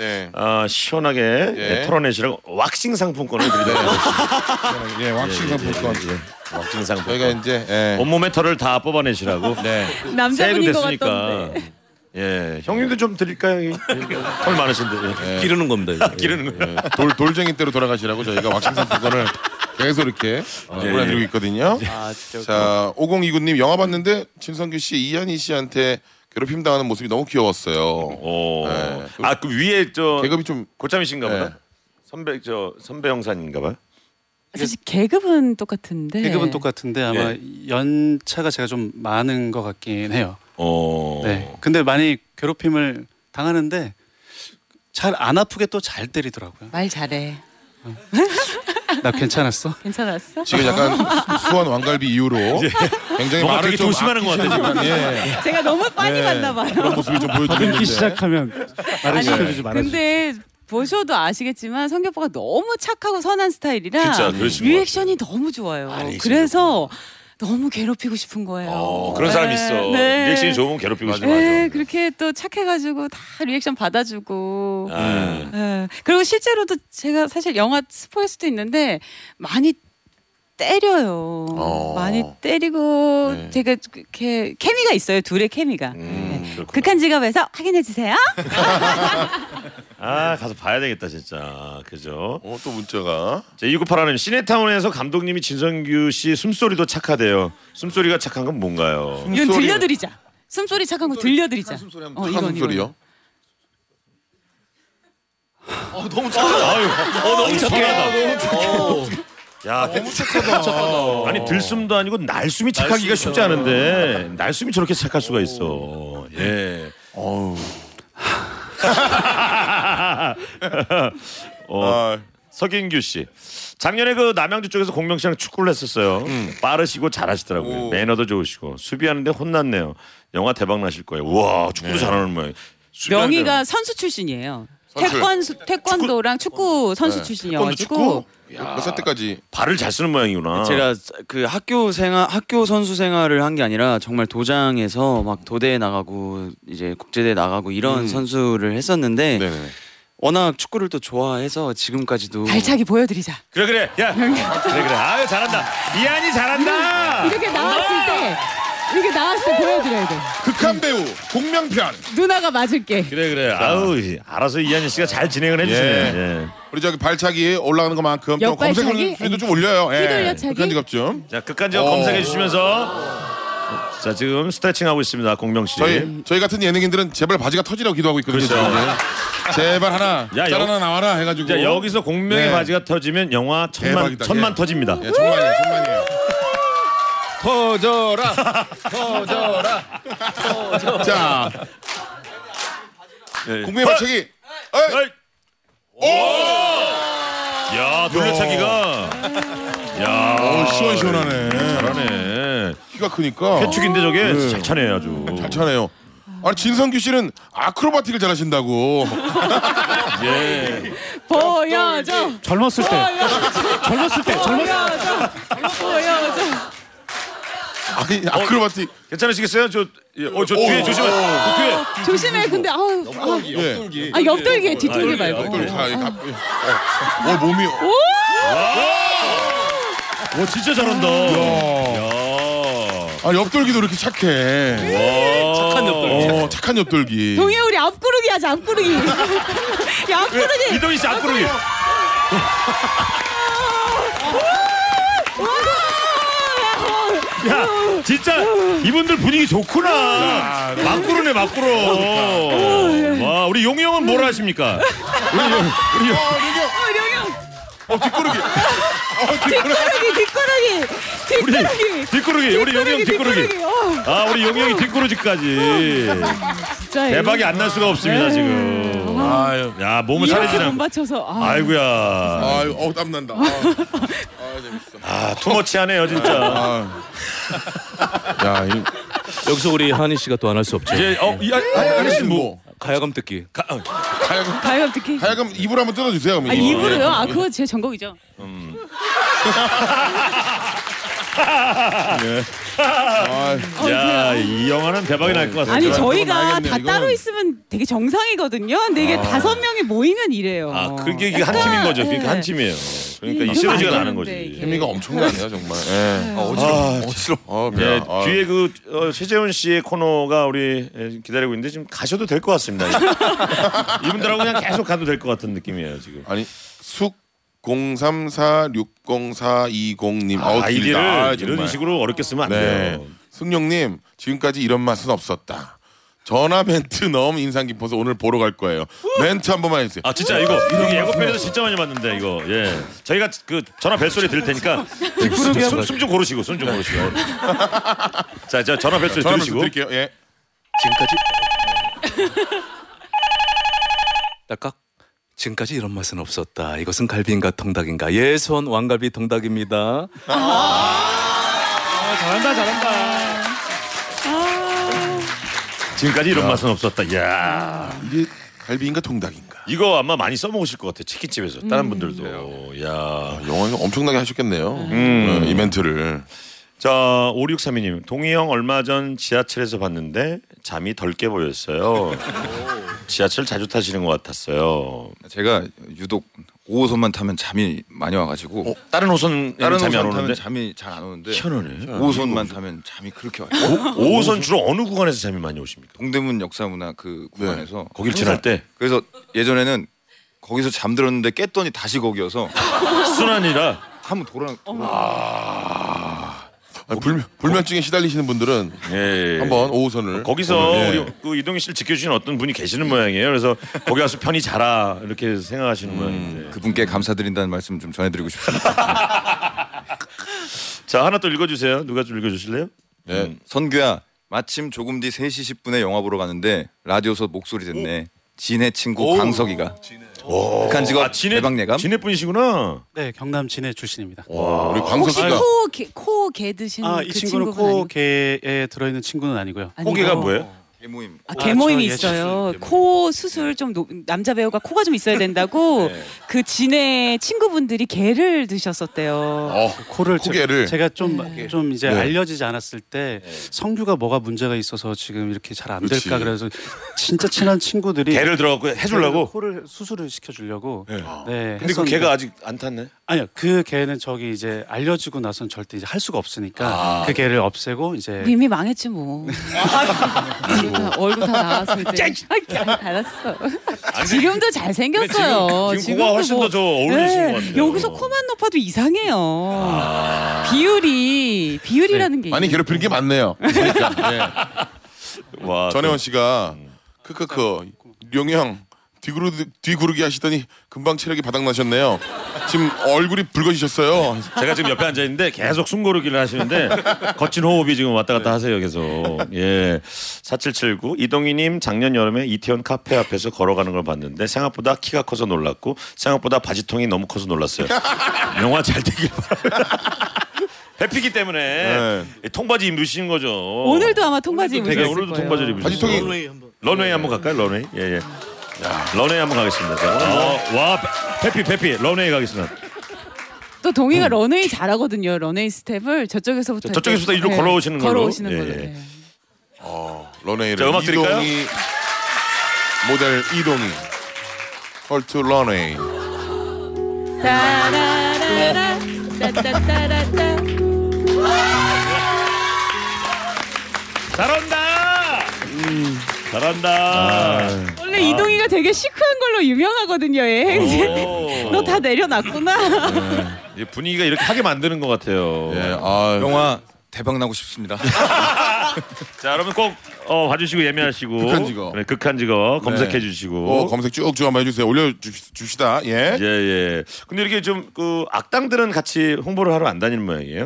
S4: 시원하게 털어내시라고 왁싱 상품권을 드리도록 하겠습니다.
S5: 왁싱 상품권.
S4: 왁싱 상품권.
S5: 저희가 이제
S4: 온몸의 털을 다 뽑아내시라고.
S8: 남자분인 것
S4: 됐으니까.
S8: 같던데.
S4: 형님도 좀 드릴까요? 털 많으신데.
S9: 기르는 겁니다.
S4: 기르는 거예요.
S5: 돌쟁이 때로 돌아가시라고 저희가 왁싱 상품권을 계속 이렇게 보내드리고 있거든요. 자 5029님 영화 봤는데 진성규 씨 이한희 씨한테 괴롭힘 당하는 모습이 너무 귀여웠어요.
S4: 그 위에
S5: 계급이 좀
S4: 고참이신가 보다. 선배 형사인가 봐요.
S8: 사실 계급은 똑같은데.
S10: 계급은 똑같은데 아마 연차가 제가 좀 많은 것 같긴 해요. 네. 근데 많이 괴롭힘을 당하는데 잘 안 아프게 또 잘 때리더라고요.
S8: 말 잘해.
S10: 나 괜찮았어?
S8: 괜찮았어?
S5: 지금 약간 수원 왕갈비 이후로 굉장히 말을
S4: 되게
S5: 좀
S4: 조심하는 것 같아 지금.
S8: 제가 너무 빨리 봤나 봐요.
S5: 그런 모습이 좀 보여주고 있는데.
S10: 시작하면 말을 시켜주지 말아주세요.
S8: 근데 보셔도 아시겠지만 성규 오빠가 너무 착하고 선한 스타일이라
S4: 진짜 그러신
S8: 리액션이 너무 좋아요. 그래서 너무 괴롭히고 싶은 거예요.
S4: 그런 사람 있어. 리액션이 좋으면 괴롭히고 싶어.
S8: 그렇게 또 착해가지고 다 리액션 받아주고. 그리고 실제로도 제가 사실 영화 스포일 수도 있는데 많이 때려요. 많이 때리고 제가 이렇게 케미가 있어요. 둘의 케미가. 극한 직업에서 확인해 주세요.
S4: 가서 봐야 되겠다 진짜. 그죠?
S5: 또 문자가.
S4: 자, 2981님 시네타운에서 감독님이 진성규 씨 숨소리도 착하대요. 숨소리가 착한 건 뭔가요?
S8: 이건 들려드리자. 숨소리 착한 거 들려드리자.
S5: 착한 숨소리요?
S4: 너무 착하다. 너무 착하다. 야,
S5: 너무 착하다.
S4: 아니 들숨도 아니고 날숨이 착하기가 쉽지 않은데 날숨이 저렇게 착할 수가 있어. 예. 서긴규 씨. 작년에 그 남양주 쪽에서 공명시장 축구를 했었어요. 빠르시고 잘하시더라고요. 매너도 좋으시고 수비하는데 혼났네요. 영화 대박 나실 거예요. 우와 축구도 잘하는 모양.
S8: 명희가 선수 출신이에요. 태권도랑 축구 선수 출신이어가지고
S5: 몇 살 때까지
S4: 발을 잘 쓰는 모양이구나.
S12: 제가 그 학교 선수 생활을 한 게 아니라 정말 도장에서 막 도대에 나가고 이제 국제대회 나가고 이런 선수를 했었는데 워낙 축구를 또 좋아해서 지금까지도
S8: 발차기 보여드리자.
S4: 그래. 야 그래. 아유 잘한다. 이한이 잘한다.
S8: 이렇게 나왔을 때 보여드려야 돼.
S5: 극한 배우 공명편.
S8: 누나가 맞을게.
S4: 그래. 아우 알아서 이한이 씨가 잘 진행을 해주시네. 예.
S5: 우리 저기 발차기 올라가는 것만큼 좀 검색 수위도 좀 올려요.
S8: 휘둘려차기.
S5: 극한 직업 좀.
S4: 자 극한 직업 검색해 주시면서 자 지금 스트레칭 하고 있습니다. 공명 씨.
S5: 저희 같은 예능인들은 제발 바지가 터지라고 기도하고 있거든요.
S4: 그렇죠.
S5: 제발 하나 짤 하나 나와라 해가지고.
S4: 자 여기서 공명의 바지가 터지면 영화 천만 터집니다.
S5: 천만이에요.
S11: 터져라.
S5: 자, 공명의 발차기.
S4: 야 돌려차기가. 야
S5: 시원시원하네.
S4: 잘하네.
S5: 키가 크니까.
S4: 회축인데 저게 잘 차네 아주.
S5: 잘 차네요. 아니 진성규 씨는 아크로바틱을 잘하신다고.
S4: 예.
S8: 보여줘.
S10: 젊었을 때.
S5: 아니 아크로바틱
S4: 괜찮으시겠어요? 저 뒤에 조심해. 뒤에.
S8: 조심해. 근데
S5: 옆돌기.
S8: 옆돌기 뒤돌기 말고.
S5: 몸이.
S4: 와 진짜 잘한다.
S5: 옆돌기도 이렇게 착해.
S9: 착한 옆돌기.
S5: 착한 옆돌기.
S8: 동해 우리 앞구르기 하자. 앞구르기. 야 앞구르기.
S4: 이동희 씨 앞구르기. 야 진짜 이분들 분위기 좋구나. 막구르네 막구르. 와 우리 용이 형은 뭘 하십니까? 우리 용.
S5: 뒷구르기.
S4: 뒷구르기. 우리 용이 형 뒷구르기. 우리 용이 형이 뒷구르기까지. 대박이 안 날 수가 없습니다 지금. 야 몸을 살리지는.
S8: 못 맞춰서.
S4: 아이고야.
S5: 땀 난다.
S4: 재밌어. 투머치하네요 진짜.
S9: 여기서 우리 한희 씨가 또 안 할 수 없죠.
S4: 이제 한희 씨는 뭐?
S9: 가야금 뜯기.
S8: 가야금 듣기.
S5: 가야금 입으로 한번 뜯어주세요.
S8: 입으로요? 그거 제 전공이죠.
S4: 야, 이 영화는 대박이 날 것 같습니다.
S8: 아니 저희가 다 따로 있으면 되게 정상이거든요. 근데 이게 5명이 모이면 이래요.
S4: 그게 한 팀인 거죠. 그러니까 한 팀이에요. 그러니까 이 시너지가 나는 거지.
S5: 케미가 엄청나네요 정말.
S11: 어지러워.
S4: 뒤에 최재훈 씨의 코너가 우리 기다리고 있는데 지금 가셔도 될 것 같습니다. 이분들하고 그냥 계속 가도 될 것 같은 느낌이에요 지금.
S5: 아니 034604220님
S4: 아이디를 이런 식으로 어렵게 쓰면 안 돼요.
S5: 승용님 지금까지 이런 맛은 없었다. 전화 멘트 너무 인상 깊어서 오늘 보러 갈 거예요. 멘트 한 번만 해주세요.
S4: 진짜 이거 예고편에서 진짜 많이 봤는데 이거. 예. 저희가 그 전화 벨소리 들을 테니까 숨 좀 고르시고. 자, 전화 벨소리 들으시고.
S5: 드릴게요. 예.
S9: 지금까지 이런 맛은 없었다. 이것은 갈비인가 통닭인가? 예선 왕갈비 통닭입니다.
S10: 잘한다.
S4: 지금까지 이런 맛은 없었다. 이야.
S5: 이게 갈비인가 통닭인가?
S4: 이거 아마 많이 써먹으실 것 같아요. 치킨집에서. 다른 분들도. 야,
S5: 영화 엄청나게 하셨겠네요. 이 멘트를.
S4: 자, 5632님. 동희 형 얼마 전 지하철에서 봤는데 잠이 덜 깨 보였어요. 지하철 자주 타시는 것 같았어요.
S11: 제가 유독 5호선만 타면 잠이 많이 와가지고
S4: 다른 호선 잠이 안 오는데
S11: 잠이 잘 안 오는데
S4: 희한하네.
S11: 5호선만 타면 잠이 그렇게 와요.
S4: 5호선 주로 어느 구간에서 잠이 많이 오십니까?
S11: 동대문 역사문화 그 구간에서
S4: 거길 지날 때.
S11: 그래서 예전에는 거기서 잠들었는데 깼더니 다시 거기여서
S4: 순환이라
S11: 한번 돌아.
S5: 불면증에 시달리시는 분들은 한번 5호선을
S4: 거기서 우리 그 이동희 씨를 지켜주시는 어떤 분이 계시는 모양이에요. 그래서 거기 가서 편히 자라 이렇게 생각하시는 모양인데
S11: 그분께 감사드린다는 말씀 좀 전해드리고 싶습니다.
S4: 자 하나 또 읽어주세요. 누가 좀 읽어주실래요?
S11: 네. 선규야 마침 조금 뒤 3시 10분에 영화 보러 가는데 라디오에서 목소리 듣네. 진해 친구 광석이가. 극한 직업 대박 예감.
S4: 진해 분이시구나.
S10: 네, 경남 진해 출신입니다.
S5: 와, 우리 광석 씨가
S8: 코개 드신
S10: 이
S8: 그
S10: 친구는 코개에 들어있는 친구는 아니고요.
S4: 코개가 뭐예요?
S11: 개모임.
S8: 개모임이 있어요. 코 수술 좀 남자 배우가 코가 좀 있어야 된다고 그 진해 친구분들이 개를 드셨었대요.
S10: 코를
S5: 코개를
S10: 제가 좀 이제
S5: 네.
S10: 알려지지 않았을 때 성규가 뭐가 문제가 있어서 지금 이렇게 잘 안
S5: 그렇지.
S10: 될까 그래서 진짜 친한 친구들이
S4: 개를 들어갖고 해주려고.
S10: 코를 수술을 시켜주려고. 네.
S4: 근데 그
S10: 했었는데
S4: 개가 아직 안 탔네.
S10: 아니요, 그 개는 저기 이제 알려지고 나선 절대 이제 할 수가 없으니까 그 개를 없애고 이제
S8: 이미 망했지 뭐. 얼굴 다 나와서 이제 알았어. 지금도 잘 생겼어요.
S4: 지금 코가 훨씬 더 저 어울리시는 것 같아요.
S8: 여기서 코만 높아도 이상해요. 비율이라는 게
S5: 많이 괴롭히는 게 많네요. 그러니까. 네.
S4: 와,
S5: 전혜원 씨가 크크크 용형 뒤구르기 하시더니 금방 체력이 바닥나셨네요. 지금 얼굴이 붉어지셨어요.
S4: 제가 지금 옆에 앉아 있는데 계속 숨고르기를 하시는데 거친 호흡이 지금 왔다 갔다 하세요 계속. 예. 4779 이동희님 작년 여름에 이태원 카페 앞에서 걸어가는 걸 봤는데 생각보다 키가 커서 놀랐고 생각보다 바지통이 너무 커서 놀랐어요. 영화 잘 되길 바랍니다. 배피기 때문에 통바지 입으신 거죠.
S8: 오늘도 아마 통바지 입으셨을 거예요.
S4: 오늘도 통바지 입으신
S5: 바지통이
S4: 런웨이 한번 갈까요? 런웨이. 예. 런웨이 한번 가겠습니다. 와 페피 런웨이 가겠습니다.
S8: 또 동희가 런웨이 잘하거든요. 런웨이 스텝을 저쪽에서부터
S4: 이리로 걸어오시는 걸로.
S8: 걸어오시는 걸로. 네.
S5: 런웨이를
S4: 자, 음악 드릴까요?
S5: 이동희 모델 이동희 헐트 런웨이.
S8: 따라라라 따따따라따.
S4: 잘한다.
S8: 원래 이동희가 되게 시크한 걸로 유명하거든요. 너 다 내려놨구나.
S4: 네. 분위기가 이렇게 하게 만드는 것 같아요.
S11: 영화 대박 나고 싶습니다.
S4: 자, 여러분 꼭 봐주시고 예매하시고
S5: 극한 직업.
S4: 네, 극한 직업 검색해 주시고
S5: 검색 쭉쭉 한번 해주세요. 올려줍시다. 예.
S4: 예. 근데 이렇게 좀 그 악당들은 같이 홍보를 하러 안 다니는 모양이에요?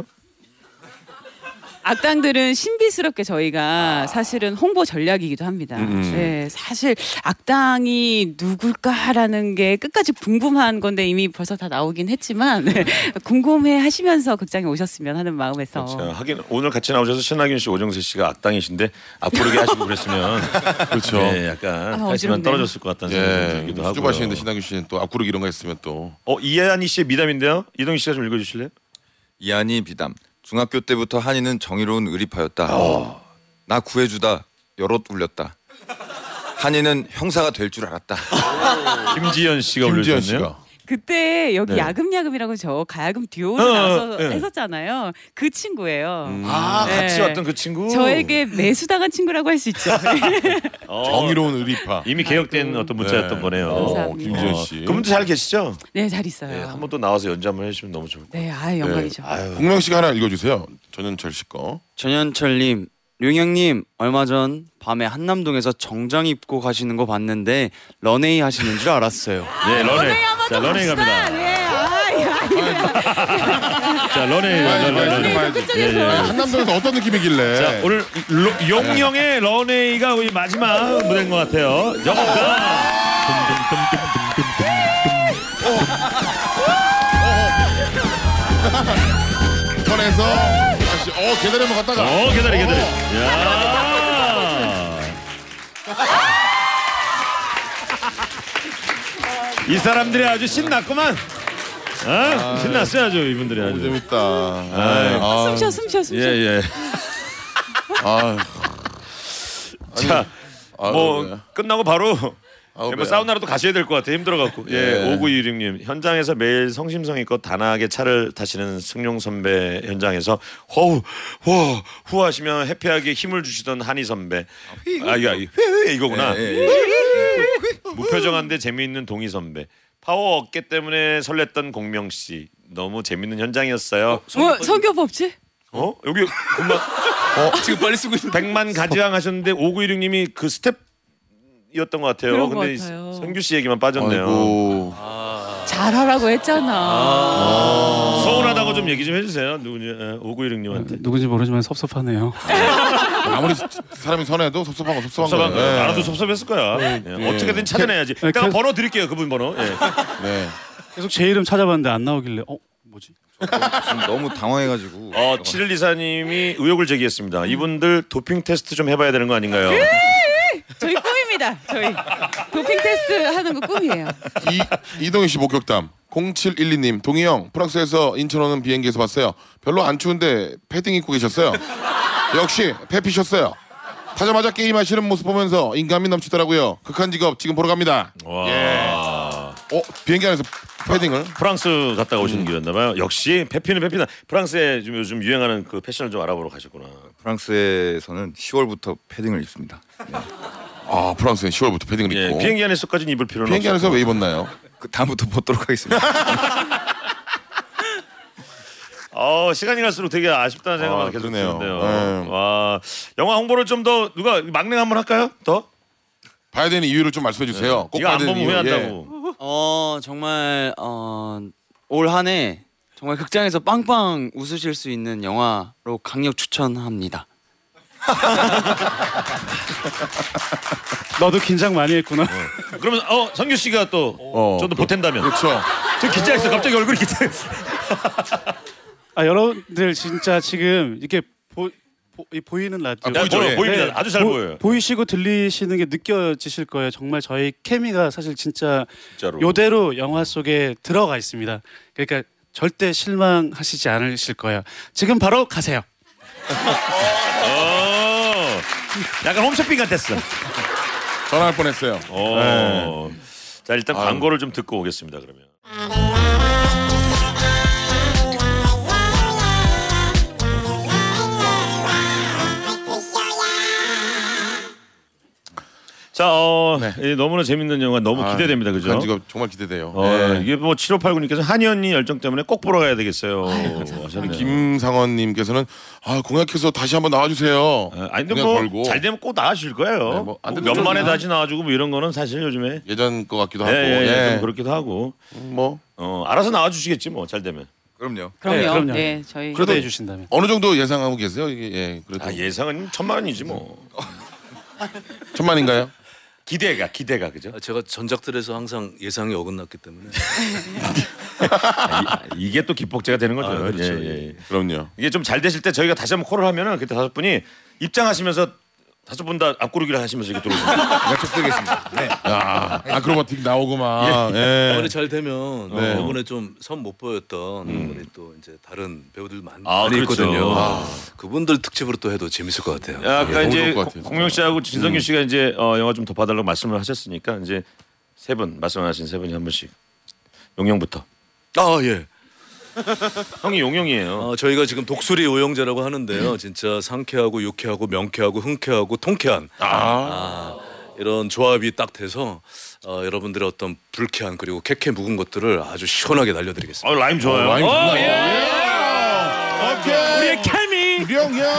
S8: 악당들은 신비스럽게 저희가 사실은 홍보 전략이기도 합니다. 네, 사실 악당이 누굴까라는 게 끝까지 궁금한 건데 이미 벌써 다 나오긴 했지만 궁금해 하시면서 극장에 오셨으면 하는 마음에서.
S4: 그렇죠. 하긴 오늘 같이 나오셔서 신하균 씨, 오정세 씨가 악당이신데 앞부르게 하시고 그랬으면
S5: 그렇죠.
S4: 네, 약간 카리스마 떨어졌을 것 같다는 생각이 들기도 하고요.
S5: 수줍어하시는데 신하균 씨는 또 앞구르기 이런 거 했으면 또.
S4: 이한희 씨의 미담인데요. 이동희 씨가 좀 읽어주실래요?
S11: 이한희 비담. 중학교 때부터 한이는 정의로운 의리파였다. 나 구해주다 여럿 울렸다. 한이는 형사가 될 줄 알았다.
S4: 김지현 씨가 올려주셨네요.
S8: 그때 여기 야금야금이라고 저 가야금 듀오로 나와서 했었잖아요. 그 친구예요.
S4: 같이 왔던 그 친구.
S8: 저에게 매수당한 친구라고 할 수 있죠.
S5: 정의로운 의리파.
S4: 이미 개혁된 어떤 문자였던 거네요.
S5: 김지현 씨.
S4: 그분도 잘 계시죠?
S8: 네, 잘 있어요.
S4: 네, 한번 또 나와서 연주 한번 해주시면 너무 좋을 것 같아요.
S8: 네, 영광이죠.
S5: 공명 씨가 하나 읽어주세요. 전현철 씨 거.
S12: 전현철님, 룡형님 얼마 전 밤에 한남동에서 정장 입고 가시는 거 봤는데 런웨이 하시는 줄 알았어요.
S4: 네, 런웨이. 자, 런웨이 갑니다. 자, 런웨이.
S5: 한남동에서 어떤 느낌이길래?
S4: 자, 오늘 용형의 런웨이가 우리 마지막 무대인 것 같아요. 영업다.
S5: 턴에서 다시 계단에 한번 갔다가
S4: 계단에. 야. 이 사람들이 아주 신났구만. 신났어요 아주 이분들이 아주.
S5: 재밌다.
S8: 숨 쉬어.
S4: 예. 자, 끝나고 바로 사우나로 또 가셔야 될 것 같아요. 힘들어갖고. 예, 5926님 현장에서 매일 성심성의껏 단아하게 차를 타시는 승용 선배 현장에서 후하시며 해피하게 힘을 주시던 한희 선배. 이거구나. 무표정한데 재미있는 동희 선배. 파워 어깨 때문에 설렜던 공명 씨 너무 재밌는 현장이었어요.
S8: 성교 없지?
S4: 여기 금방
S9: 지금 빨리 쓰고 있는
S4: 100만 가지왕 하셨는데 5916님이 그 스텝이었던 것 같아요.
S8: 그런
S4: 근데
S8: 것 같아요.
S4: 성규 씨 얘기만 빠졌네요.
S8: 잘하라고 했잖아.
S4: 서운하다고 좀 얘기 좀 해주세요. 누구지? 5916님한테.
S10: 누군지 모르지만 섭섭하네요.
S5: 아무리 사람이 선해도 섭섭한 거 섭섭한
S4: 섭섭한
S5: 거예요.
S4: 거예요. 나도 섭섭했을 거야. 어떻게든 찾아내야지. 내가 번호 드릴게요. 그분 번호.
S5: 네.
S10: 계속 제 이름 찾아봤는데 안 나오길래 뭐지?
S11: 지금 너무 당황해가지고.
S4: 7124님이 의혹을 제기했습니다. 이분들 도핑 테스트 좀 해봐야 되는 거 아닌가요?
S8: 저희 꿈입니다. 저희 도핑 테스트 하는 거 꿈이에요.
S5: 이동희 씨 목격담. 0712님 동희 형 프랑스에서 인천 오는 비행기에서 봤어요. 별로 안 추운데 패딩 입고 계셨어요. 역시 패피셨어요. 타자마자 게임하시는 모습 보면서 인간미 넘치더라고요. 극한 직업 지금 보러 갑니다.
S4: 와.
S5: 비행기 안에서 패딩을
S4: 프랑스 갔다가 오시는 길이었나봐요. 역시 패피는 패피다. 프랑스에 좀 요즘 유행하는 그 패션을 좀 알아보러 가셨구나.
S11: 프랑스에서는 10월부터 패딩을 입습니다. 네.
S5: 프랑스는 10월부터 패딩을 입고.
S4: 비행기 안에서까지는 입을 필요는
S5: 비행기 안에서 왜 입었나요?
S11: 그 다음부터 벗도록 하겠습니다.
S4: 시간이 갈수록 되게 아쉽다는 생각만 계속
S5: 그러네요.
S4: 드는데요. 와, 영화 홍보를 좀 더 누가 막내 한번 할까요? 더?
S5: 봐야 되는 이유를 좀 말씀해 주세요. 꼭
S4: 이거
S5: 봐야
S4: 안
S5: 되는
S4: 보면
S5: 이유.
S4: 후회한다고.
S12: 정말 올 한 해 정말 극장에서 빵빵 웃으실 수 있는 영화로 강력 추천합니다.
S10: 너도 긴장 많이 했구나.
S4: 그러면 성규 씨가 또 좀 더 보탠다면.
S5: 그렇죠.
S4: 저 긴장했어. 갑자기 얼굴이 긴장했어.
S10: 여러분들 진짜 지금 이렇게 보이는 라디오
S4: 보입니다. 아주 잘 보여요.
S10: 보이시고 들리시는 게 느껴지실 거예요. 정말 저희 케미가 사실 진짜로.
S4: 진짜로.
S10: 요대로 영화 속에 들어가 있습니다. 그러니까 절대 실망하시지 않으실 거예요. 지금 바로 가세요.
S4: 약간 홈쇼핑 같았어.
S5: 전화할 뻔했어요.
S4: 자, 일단 광고를 좀 듣고 오겠습니다. 그러면. 자, 너무나 재밌는 영화 너무 기대됩니다. 그죠?
S5: 극한 직업 정말 기대돼요.
S4: 이게 뭐 7589님께서 한현이 열정 때문에 꼭 보러 가야 되겠어요.
S5: 김상원님께서는 공약해서 다시 한번 나와주세요.
S4: 아니 근데 뭐 잘 되면 꼭 나와주실 거예요. 몇 만에 다시 나와주고 뭐 이런 거는 사실 요즘에
S5: 예전 거 같기도 하고
S4: 좀 그렇기도 하고 알아서 나와주시겠지 뭐 잘 되면.
S11: 그럼요.
S8: 그럼요. 네, 저희
S10: 기대해 주신다면.
S5: 어느 정도 예상하고 계세요? 이게 그래도
S4: 예상은 1000만 원이지 뭐.
S5: 1000만인가요?
S4: 기대가 그죠?
S9: 제가 전작들에서 항상 예상이 어긋났기 때문에
S4: 이게 또 기폭제가 되는 거죠.
S9: 그렇죠.
S5: 그럼요.
S4: 이게 좀 잘 되실 때 저희가 다시 한번 콜을 하면은 그때 5분이 입장하시면서 5분 다 앞구르기를 하시면서 이렇게 들어오시면
S11: 약속드리겠습니다. 네.
S5: 아크로바틱 나오고만.
S9: 이번에 잘 되면 이번에 좀 선 못 보였던 우리 또 이제 다른 배우들 많이 있거든요. 그분들 특집으로 또 해도 재밌을 것 같아요.
S4: 아까 이제 공명 씨하고 진성규 씨가 이제 영화 좀 더 봐달라고 말씀을 하셨으니까 이제 세 분 말씀하신 세 분이 한 분씩 용영부터.
S9: 예.
S4: 형이 용영이에요.
S9: 저희가 지금 독수리 오영재라고 하는데요. 진짜 상쾌하고 유쾌하고 명쾌하고 흥쾌하고 통쾌한 이런 조합이 딱 돼서 여러분들의 어떤 불쾌한 그리고 캐캐 묵은 것들을 아주 시원하게 날려드리겠습니다.
S4: 라임 좋아요.
S5: 라임 좋아요. 오케이.
S4: 우리의 케미.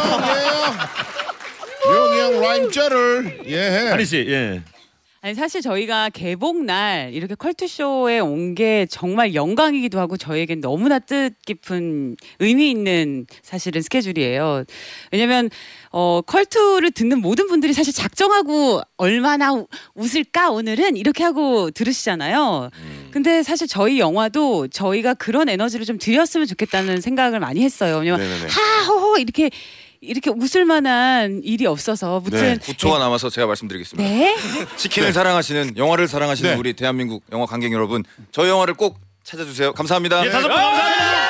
S5: 용영 라임자를
S4: 한희 씨.
S8: 아니 사실 저희가 개봉날 이렇게 컬투쇼에 온 게 정말 영광이기도 하고 저희에겐 너무나 뜻깊은 의미 있는 사실은 스케줄이에요. 왜냐면 컬투를 듣는 모든 분들이 사실 작정하고 얼마나 웃을까 오늘은 이렇게 하고 들으시잖아요. 근데 사실 저희 영화도 저희가 그런 에너지를 좀 드렸으면 좋겠다는 생각을 많이 했어요. 왜냐면 하호호 이렇게 웃을 만한 일이 없어서 무튼
S11: 9초가 남아서 제가 말씀드리겠습니다.
S8: 네?
S11: 치킨을 사랑하시는 영화를 사랑하시는 우리 대한민국 영화 관객 여러분, 저희 영화를 꼭 찾아주세요. 감사합니다.
S4: 다섯 분 감사합니다.